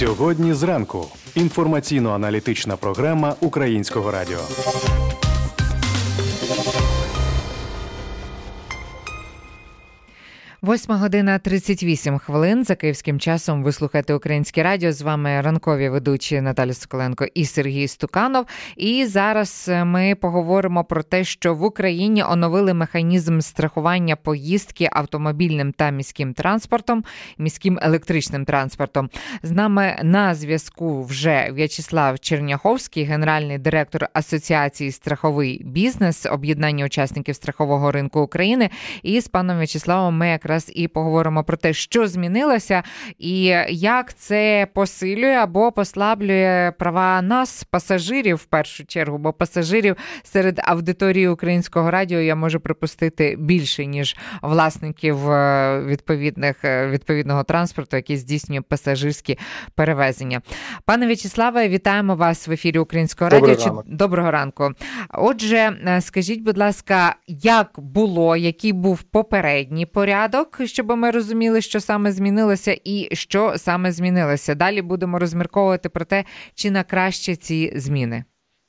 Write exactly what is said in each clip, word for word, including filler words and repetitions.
Сьогодні зранку. Інформаційно-аналітична програма Українського радіо. Восьма година тридцять вісім хвилин. За київським часом ви слухаєте Українське радіо. З вами ранкові ведучі Наталя Соколенко і Сергій Стуканов. І зараз ми поговоримо про те, що в Україні оновили механізм страхування поїздки автомобільним та міським транспортом, міським електричним транспортом. З нами на зв'язку вже В'ячеслав Черняховський, генеральний директор Асоціації «Страховий бізнес», об'єднання учасників страхового ринку України. І з паном В'ячеславом ми якраз Раз і поговоримо про те, що змінилося і як це посилює або послаблює права нас, пасажирів в першу чергу, бо пасажирів серед аудиторії Українського радіо я можу припустити більше, ніж власників відповідних, відповідного транспорту, який здійснює пасажирські перевезення. Пане В'ячеславе, вітаємо вас в ефірі Українського радіо. Доброго, Доброго ранку. Отже, скажіть, будь ласка, як було, який був попередній порядок, щоб ми розуміли, що саме змінилося і що саме змінилося. Далі будемо розмірковувати про те, чи на краще ці зміни.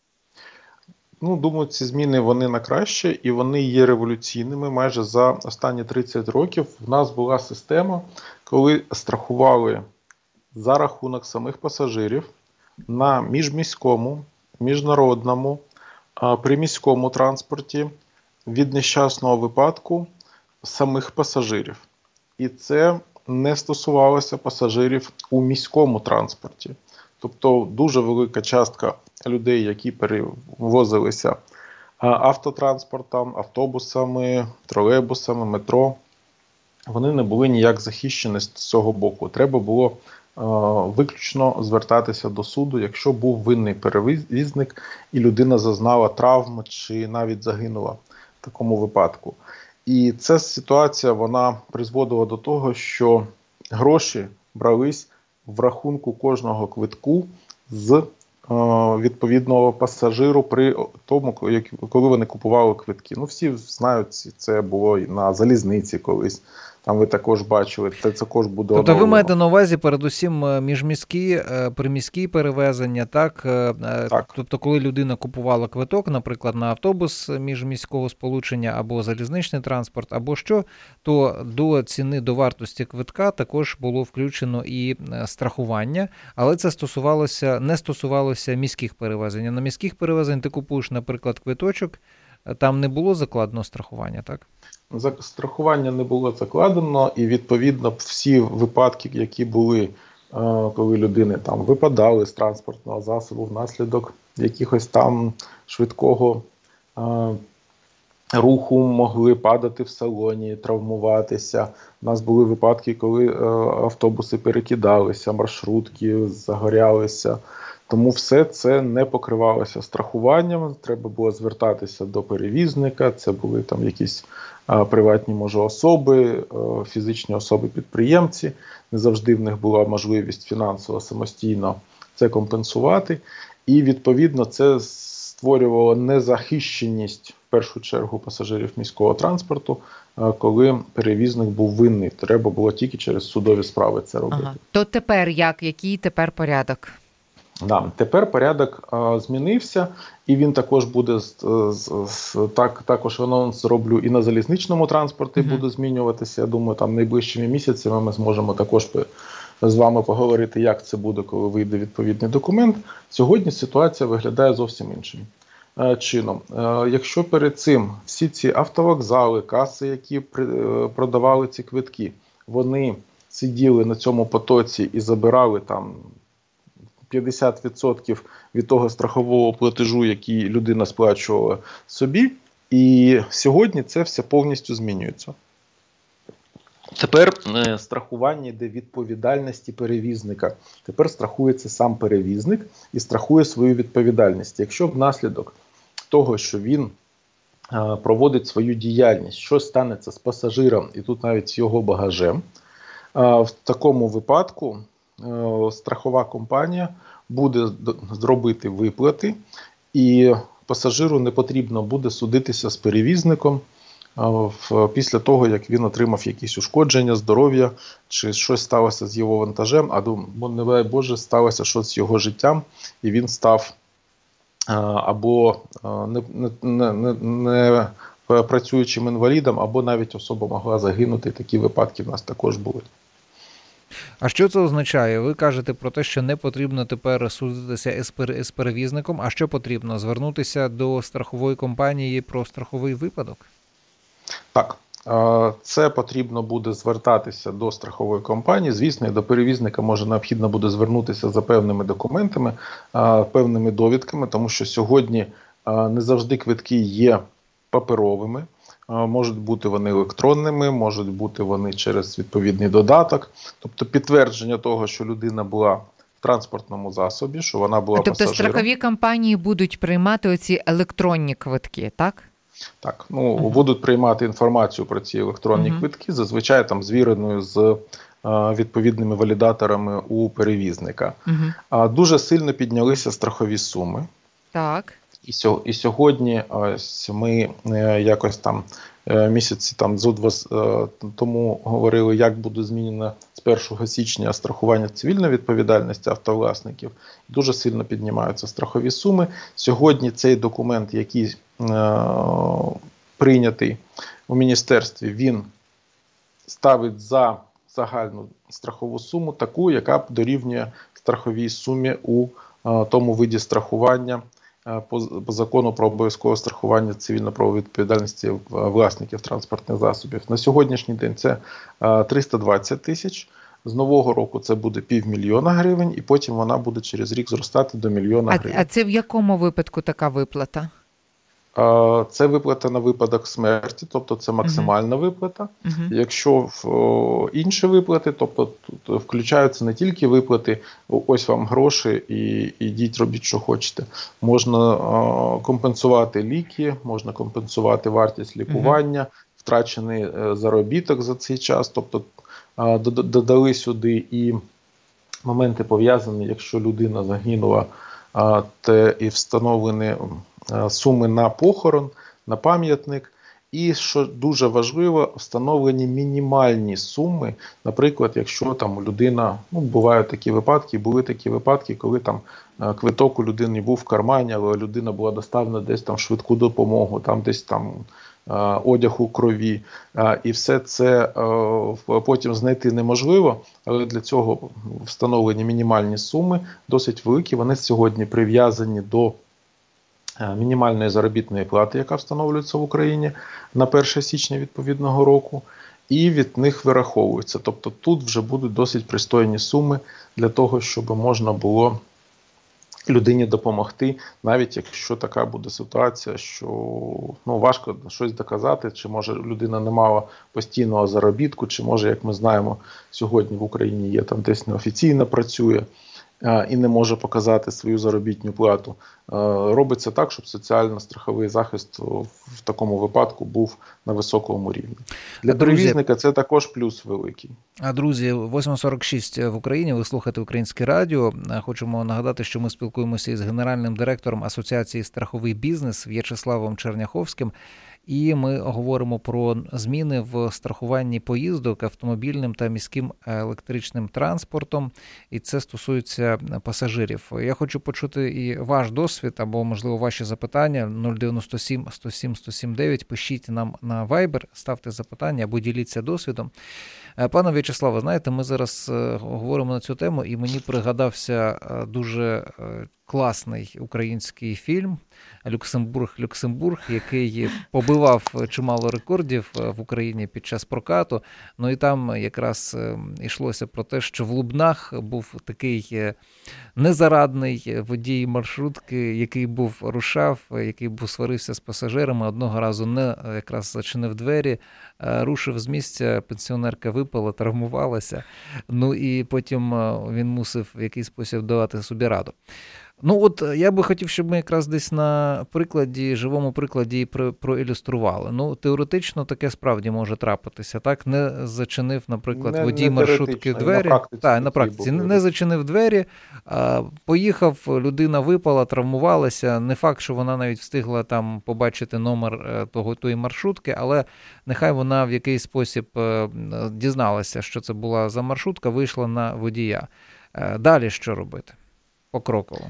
Ну, думаю, ці зміни, вони на краще і вони є революційними. Майже за останні тридцять років в нас була система, коли страхували за рахунок самих пасажирів на міжміському, міжнародному, приміському транспорті від нещасного випадку самих пасажирів. І це не стосувалося пасажирів у міському транспорті. Тобто дуже велика частка людей, які перевозилися автотранспортом, автобусами, тролейбусами, метро, вони не були ніяк захищені з цього боку. Треба було виключно звертатися до суду, якщо був винний перевізник і людина зазнала травм чи навіть загинула в такому випадку. І ця ситуація, вона призводила до того, що гроші брались в рахунку кожного квитку з е, відповідного пасажиру при тому, коли вони купували квитки. Ну, всі знають, це було і на залізниці колись. Там ви також бачили, це також буде Тобто оновлено. Ви маєте на увазі передусім міжміські, приміські перевезення, так? Так. Тобто коли людина купувала квиток, наприклад, на автобус міжміського сполучення або залізничний транспорт, або що, то до ціни, до вартості квитка також було включено і страхування, але це стосувалося, не стосувалося міських перевезень. На міських перевезень ти купуєш, наприклад, квиточок, там не було закладено страхування, так? Страхування не було закладено, і відповідно всі випадки, які були, коли людини там випадали з транспортного засобу внаслідок якихось там швидкого руху, могли падати в салоні, травмуватися. У нас були випадки, коли автобуси перекидалися, маршрутки загорялися. Тому все це не покривалося страхуванням, треба було звертатися до перевізника, це були там якісь а, приватні, може, особи, а, фізичні особи-підприємці, не завжди в них була можливість фінансово самостійно це компенсувати, і відповідно це створювало незахищеність, в першу чергу, пасажирів міського транспорту, а, коли перевізник був винний, треба було тільки через судові справи це робити. Ага. То тепер як? Який тепер порядок? Да, тепер порядок а, змінився, і він також буде, з, з, так, також анонс зроблю і на залізничному транспорті uh-huh. буде змінюватися. Я думаю, там найближчими місяцями ми зможемо також з вами поговорити, як це буде, коли вийде відповідний документ. Сьогодні ситуація виглядає зовсім іншим а, чином. А, якщо перед цим всі ці автовокзали, каси, які при, продавали ці квитки, вони сиділи на цьому потоці і забирали там п'ятдесят відсотків від того страхового платежу, який людина сплачувала собі, і сьогодні це все повністю змінюється. Тепер е, страхування йде відповідальності перевізника. Тепер страхується сам перевізник і страхує свою відповідальність. Якщо внаслідок того, що він е, проводить свою діяльність, що станеться з пасажиром і тут навіть з його багажем, е, в такому випадку страхова компанія буде зробити виплати, і пасажиру не потрібно буде судитися з перевізником після того, як він отримав якісь ушкодження, здоров'я, чи щось сталося з його вантажем, або, не дай Боже, сталося щось з його життям, і він став або не, не, не, не працюючим інвалідом, або навіть особа могла загинути. Такі випадки в нас також були. А що це означає? Ви кажете про те, що не потрібно тепер судитися з перевізником, а що потрібно? Звернутися до страхової компанії про страховий випадок? Так, це потрібно буде звертатися до страхової компанії. Звісно, і до перевізника може необхідно буде звернутися за певними документами, певними довідками, тому що сьогодні не завжди квитки є паперовими. Можуть бути вони електронними, можуть бути вони через відповідний додаток. Тобто підтвердження того, що людина була в транспортному засобі, що вона була тобто пасажиром. Тобто страхові компанії будуть приймати оці електронні квитки, так? Так, ну, uh-huh. будуть приймати інформацію про ці електронні uh-huh. квитки, зазвичай там звіреною з а, відповідними валідаторами у перевізника. Uh-huh. А, дуже сильно піднялися страхові суми. Так. І, сьо, і сьогодні ось ми е, якось там е, місяці там зо два е, тому говорили, як буде змінено з першого січня страхування цивільної відповідальності автовласників. Дуже сильно піднімаються страхові суми. Сьогодні цей документ, який е, прийнятий у міністерстві, він ставить за загальну страхову суму таку, яка дорівнює страховій сумі у е, тому виді страхування, По, по закону про обов'язкове страхування цивільно-правової відповідальності власників транспортних засобів. На сьогоднішній день це триста двадцять тисяч. З нового року це буде півмільйона гривень, і потім вона буде через рік зростати до мільйона гривень. А, а це в якому випадку така виплата? Це виплата на випадок смерті, тобто це максимальна uh-huh. виплата. Uh-huh. Якщо в о, інші виплати, тобто тут включаються не тільки виплати, ось вам гроші і ідіть робіть, що хочете. Можна о, компенсувати ліки, можна компенсувати вартість лікування, uh-huh. втрачений е, заробіток за цей час. Тобто е, додали сюди і моменти пов'язані, якщо людина загинула, е, те і встановлені суми на похорон, на пам'ятник. І, що дуже важливо, встановлені мінімальні суми. Наприклад, якщо там людина, ну, бувають такі випадки, були такі випадки, коли там квиток у людини був в кармані, але людина була доставлена десь там в швидку допомогу, там десь там одяг у крові. І все це потім знайти неможливо, але для цього встановлені мінімальні суми, досить великі. Вони сьогодні прив'язані до мінімальної заробітної плати, яка встановлюється в Україні на перше січня відповідного року, і від них вираховується. Тобто тут вже будуть досить пристойні суми для того, щоб можна було людині допомогти, навіть якщо така буде ситуація, що ну, важко щось доказати, чи може людина не мала постійного заробітку, чи може, як ми знаємо, сьогодні в Україні є там десь неофіційно працює, і не може показати свою заробітну плату. Робиться так, щоб соціально-страховий захист в такому випадку був на високому рівні. Для перевізника це також плюс великий. А, друзі, восьма сорок шість в Україні, ви слухаєте Українське радіо. Хочемо нагадати, що ми спілкуємося із генеральним директором Асоціації «Страховий бізнес» В'ячеславом Черняховським. І ми говоримо про зміни в страхуванні поїздок автомобільним та міським електричним транспортом. І це стосується пасажирів. Я хочу почути і ваш досвід, або, можливо, ваші запитання. нуль дев'яносто сім сто сім сто сім дев'ять. Пишіть нам на Viber, ставте запитання або діліться досвідом. Пане В'ячеславе, знаєте, ми зараз говоримо на цю тему, і мені пригадався дуже класний український фільм «Люксембург, Люксембург», який побивав чимало рекордів в Україні під час прокату. Ну і там якраз йшлося про те, що в Лубнах був такий незарадний водій маршрутки, який був рушав, який був сварився з пасажирами, одного разу не якраз зачинив двері, рушив з місця, пенсіонерка випала, травмувалася, ну і потім він мусив в якийсь спосіб давати собі раду. Ну от я би хотів, щоб ми якраз десь на прикладі, живому прикладі про, проілюстрували. Ну, теоретично таке справді може трапитися, так? Не зачинив, наприклад, не, водій не маршрутки двері. На практиці, так, на практиці. Не, не зачинив двері, а, поїхав, людина випала, травмувалася. Не факт, що вона навіть встигла там побачити номер того, тої маршрутки, але нехай вона в якийсь спосіб дізналася, що це була за маршрутка, вийшла на водія. Далі що робити? Покроково.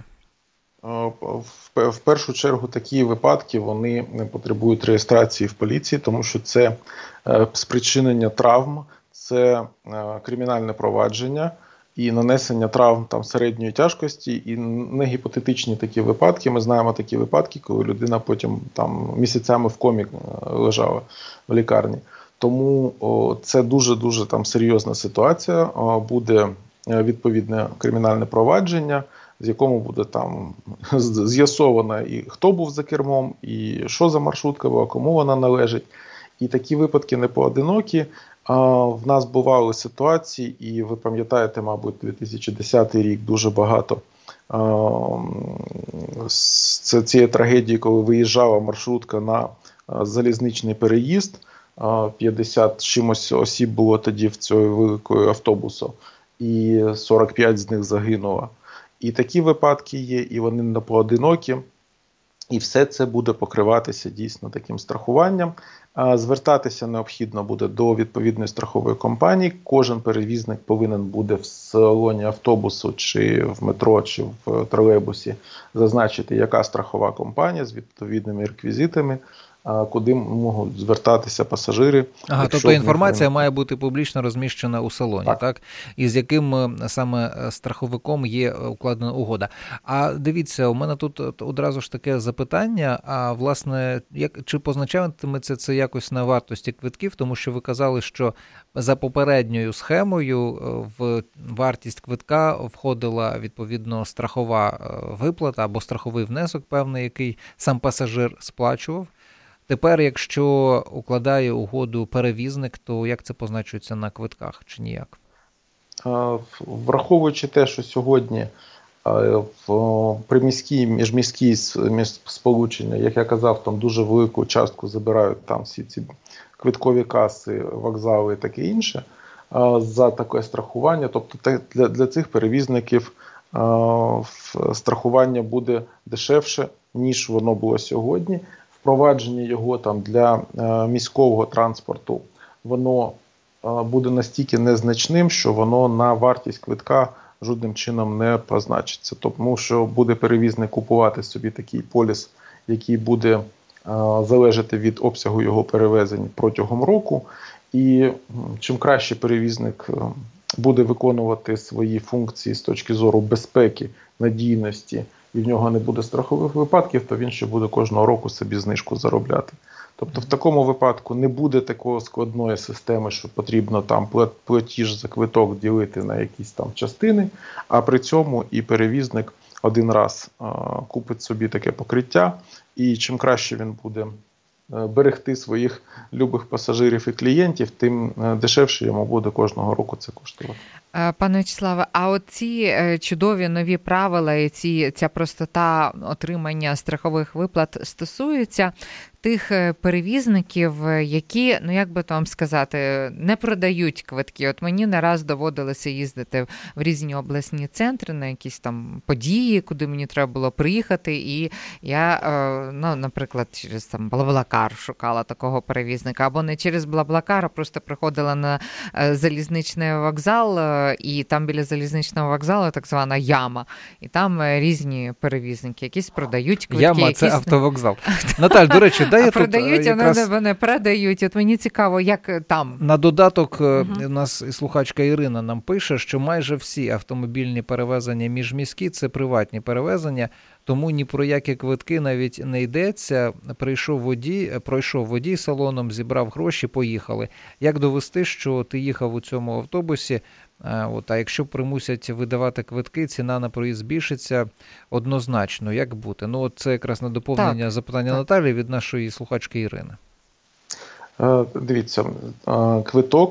В першу чергу такі випадки вони потребують реєстрації в поліції, тому що це спричинення травм, це кримінальне провадження і нанесення травм там середньої тяжкості, і не гіпотетичні такі випадки. Ми знаємо такі випадки, коли людина потім там місяцями в комі лежала в лікарні. Тому о, це дуже-дуже там серйозна ситуація. О, буде відповідне кримінальне провадження, з якому буде там з'ясовано і хто був за кермом, і що за маршрутка була, кому вона належить. І такі випадки не поодинокі. В нас бували ситуації, і ви пам'ятаєте, мабуть, дві тисячі десятий рік дуже багато з цієї трагедії, коли виїжджала маршрутка на залізничний переїзд, п'ятдесят чимось осіб було тоді в цьому великому автобусу, і сорок п'ять з них загинуло. І такі випадки є, і вони не поодинокі, і все це буде покриватися дійсно таким страхуванням. Звертатися необхідно буде до відповідної страхової компанії. Кожен перевізник повинен буде в салоні автобусу, чи в метро, чи в тролейбусі зазначити, яка страхова компанія з відповідними реквізитами, куди можуть звертатися пасажири. Ага, тобто інформація має бути публічно розміщена у салоні, так. так? І з яким саме страховиком є укладена угода. А дивіться, у мене тут одразу ж таке запитання, а власне, як, чи позначатиметься це якось на вартості квитків? Тому що ви казали, що за попередньою схемою в вартість квитка входила відповідно страхова виплата або страховий внесок певний, який сам пасажир сплачував. Тепер, якщо укладає угоду перевізник, то як це позначується на квитках чи ніяк? Враховуючи те, що сьогодні в приміській, міжміській сполучення, як я казав, там дуже велику частку забирають там всі ці квиткові каси, вокзали і таке інше, за таке страхування. Тобто для, для цих перевізників страхування буде дешевше, ніж воно було сьогодні. Впровадження його там для е, міського транспорту, воно е, буде настільки незначним, що воно на вартість квитка жодним чином не позначиться. Тому що буде перевізник купувати собі такий поліс, який буде е, залежати від обсягу його перевезень протягом року. І чим краще перевізник буде виконувати свої функції з точки зору безпеки, надійності, і в нього не буде страхових випадків, то він ще буде кожного року собі знижку заробляти. Тобто в такому випадку не буде такої складної системи, що потрібно там платіж за квиток ділити на якісь там частини, а при цьому і перевізник один раз а, купить собі таке покриття, і чим краще він буде берегти своїх любих пасажирів і клієнтів, тим дешевше йому буде кожного року це коштувати. Пане В'ячеславе, а от ці чудові нові правила і ці, ця простота отримання страхових виплат стосуються тих перевізників, які, ну як би то вам сказати, не продають квитки. От мені не раз доводилося їздити в різні обласні центри на якісь там події, куди мені треба було приїхати, і я, ну, наприклад, через там Блаблакар шукала такого перевізника, або не через Блаблакар, а просто приходила на залізничний вокзал, і там біля залізничного вокзалу так звана яма, і там різні перевізники, якісь продають квитки. Яма якісь... – це автовокзал. Наталь, до речі, дай я продають, тут якраз... вони продають. От мені цікаво, як там. На додаток угу. у нас слухачка Ірина нам пише, що майже всі автомобільні перевезення міжміські – це приватні перевезення, тому ні про які квитки навіть не йдеться. Прийшов водій, пройшов водій салоном, зібрав гроші, поїхали. Як довести, що ти їхав у цьому автобусі? От, а якщо примусять видавати квитки, ціна на проїзд збільшиться однозначно. Як бути? Ну, от це якраз на доповнення так, запитання так. Наталі від нашої слухачки Ірини. Дивіться, квиток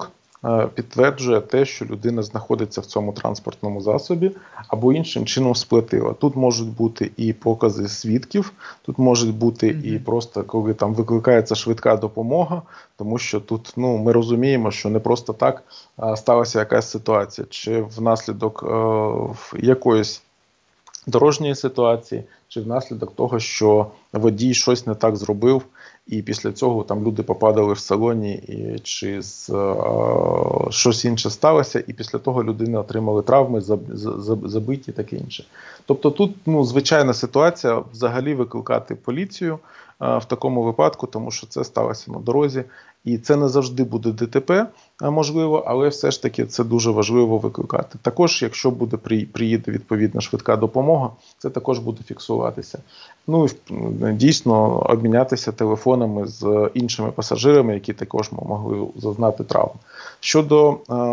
підтверджує те, що людина знаходиться в цьому транспортному засобі або іншим чином сплатила. Тут можуть бути і покази свідків, тут можуть бути mm-hmm. і просто коли там викликається швидка допомога, тому що тут ну, ми розуміємо, що не просто так а, сталася якась ситуація, чи внаслідок а, якоїсь дорожньої ситуації, чи внаслідок того, що водій щось не так зробив, і після цього там люди попадали в салоні, і, чи з, а, щось інше сталося, і після того людини отримали травми, заб, заб, забиті і таке інше. Тобто тут ну, звичайна ситуація взагалі викликати поліцію а, в такому випадку, тому що це сталося на дорозі. І це не завжди буде ДТП, можливо, але все ж таки це дуже важливо викликати. Також, якщо буде приїде відповідна швидка допомога, це також буде фіксуватися. Ну і дійсно обмінятися телефонами з іншими пасажирами, які також могли зазнати травм. Щодо,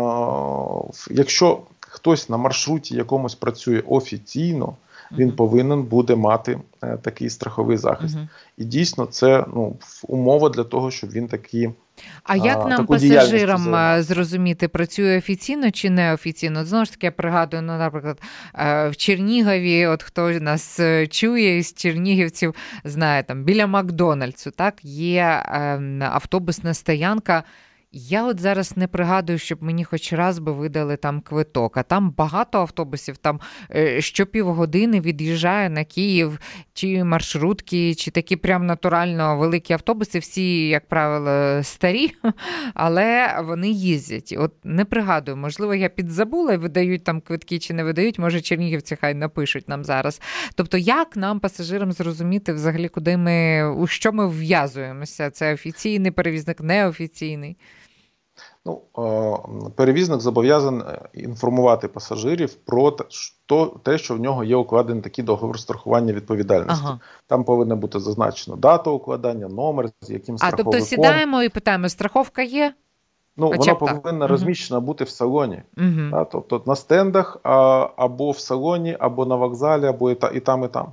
е- якщо хтось на маршруті якомусь працює офіційно, він uh-huh. повинен буде мати е, такий страховий захист. Uh-huh. І дійсно це ну, умова для того, щоб він такі А як а, нам, пасажирам, зрозуміти, працює офіційно чи неофіційно? Знову ж таки, я пригадую, ну, наприклад, в Чернігові, от хто нас чує із чернігівців, знає, там, біля Макдональдсу, так, є автобусна стоянка. Я от зараз не пригадую, щоб мені хоч раз би видали там квиток, а там багато автобусів, там щопівгодини від'їжджає на Київ, чи маршрутки, чи такі прям натурально великі автобуси, всі, як правило, старі, але вони їздять. От не пригадую, можливо, я підзабула, видають там квитки чи не видають, може чернігівці хай напишуть нам зараз. Тобто як нам, пасажирам, зрозуміти взагалі, куди ми, у що ми вв'язуємося? Це офіційний перевізник, неофіційний? Ну, перевізник зобов'язаний інформувати пасажирів про те, що в нього є укладений такий договір страхування відповідальності. Ага. Там повинна бути зазначена дата укладання, номер, з яким страховиком. А тобто сідаємо і питаємо, страховка є? Ну, Хоча вона повинна так. розміщена угу. бути в салоні. Угу. Да, тобто на стендах, а, або в салоні, або на вокзалі, або і, та, і там, і там.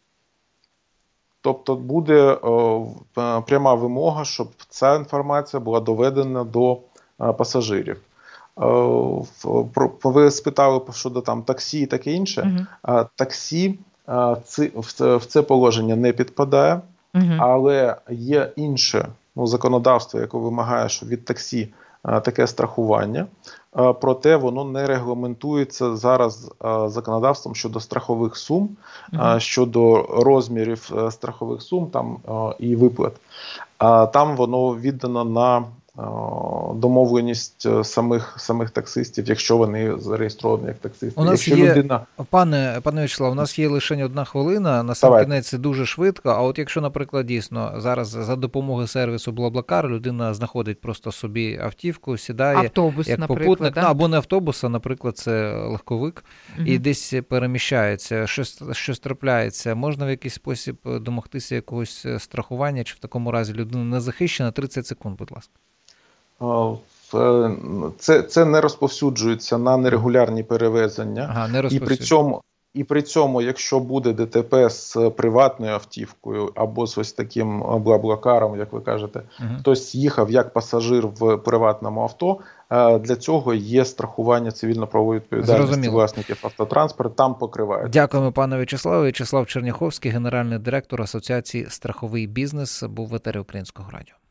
Тобто буде о, пряма вимога, щоб ця інформація була доведена до пасажирів. Ви спитали щодо там таксі і таке інше. Uh-huh. Таксі в це положення не підпадає, uh-huh. але є інше ну, законодавство, яке вимагає, що від таксі таке страхування, проте воно не регламентується зараз законодавством щодо страхових сум, uh-huh. щодо розмірів страхових сум там, і виплат. Там воно віддано на домовленість самих самих таксистів, якщо вони зареєстровані як таксисти. У нас якщо є, людина... пане, пане Вячеслав, у нас є лише одна хвилина, на сам Давай. кінець це дуже швидко, а от якщо, наприклад, дійсно, зараз за допомогою сервісу BlaBlaCar людина знаходить просто собі автівку, сідає, автобус, як попутник, да? ну, або не автобус, а, наприклад, це легковик, угу. і десь переміщається, щось, щось трапляється, можна в якийсь спосіб домогтися якогось страхування, чи в такому разі людина не захищена? тридцять секунд, будь ласка. Це, це не розповсюджується на нерегулярні перевезення. Ага, не і, при цьому, і при цьому, якщо буде ДТП з приватною автівкою або з ось таким BlaBlaCar'ом, як ви кажете, угу. хтось їхав як пасажир в приватному авто, для цього є страхування цивільно-правової відповідальності Зрозуміло. власників автотранспорту, там покривають. Дякуємо, пане Вячеславе. Вячеслав Черняховський, генеральний директор Асоціації «Страховий бізнес», був в етері Українського радіо.